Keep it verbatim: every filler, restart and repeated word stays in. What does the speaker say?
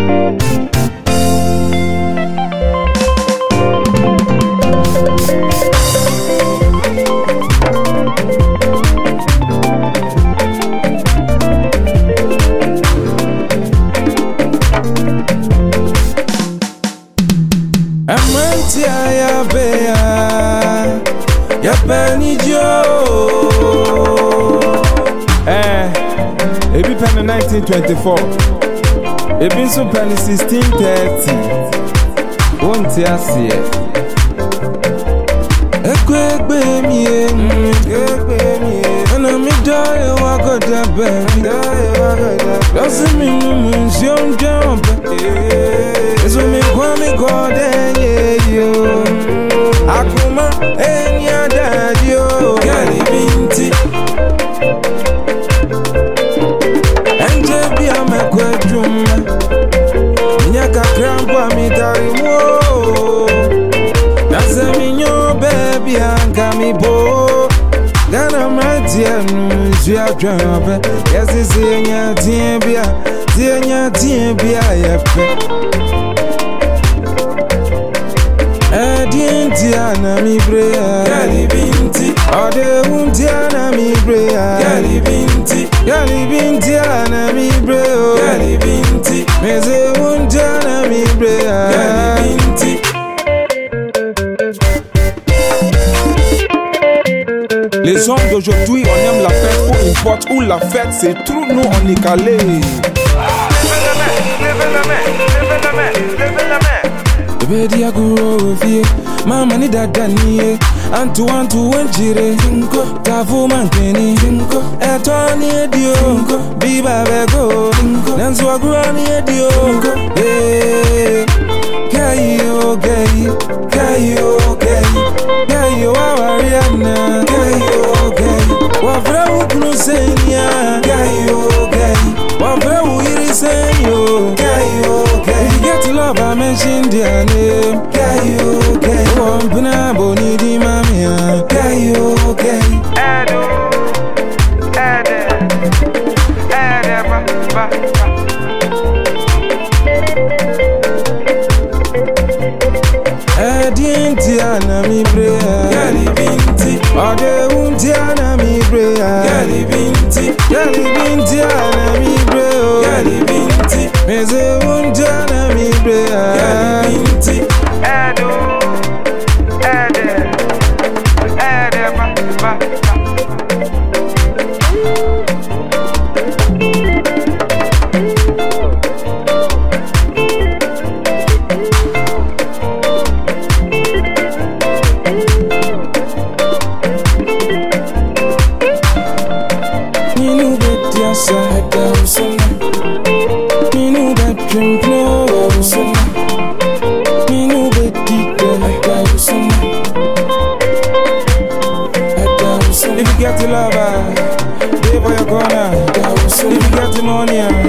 Amantia ya bea ya benijo. Eh, ebi pen nineteen twenty-four, ebi so pen sixteen thirty. Won't ya see it? Ekwe mi e, ekwe mi e. Ana mi dai wa goda be, dai wa goda. Doesn't mean you don't jump. So me kwa me goda yo. Akuma enya dadio. Gali binti. Anje bia me kwejuma. Nyaka krampa mi dari mo. Nase minyo baby anka mi bo. Gana matia nu zia drampe. Yesi sienya tiembia, sienya tiembia yepe. Adientiana mi brea, gali binti. Ode untiana mi brea, gali binti. Gali bintiana mi brea, gali binti. Meze untiana mi brea, gali binti. Les hommes d'aujourd'hui, on aime la fête, peu importe où la fête, c'est trop nous on est calé. Levez la main, levez la main, levez la main, levez la main. Bedi ya gurofie, mama ni dada niye. Antu antu wenjire, tafu mankeni. Eto ni edio, biba bego. Nanzu agura ni edio. Kayo, kayo, kayo, kayo. Kayo awariana, kayo, kayo. Wafra ukunu senya, kayo, kayo. Wafra uiri senyo, kayo, kayo. You get to love, I mentioned their name. Kayo, kayo. Wampuna boni di mamia, kayo, kayo. Edo, ede, ede ba, ba, ba. Adientiana mi brea, gali binti. Ode untiana mi brea, gali binti. Gali bintiana mi brea, gali binti. Meze untiana mi brea, gali binti. Edo, ede, ede ba, ba, ba. If you get the lover, pay for your corner. If you get the money,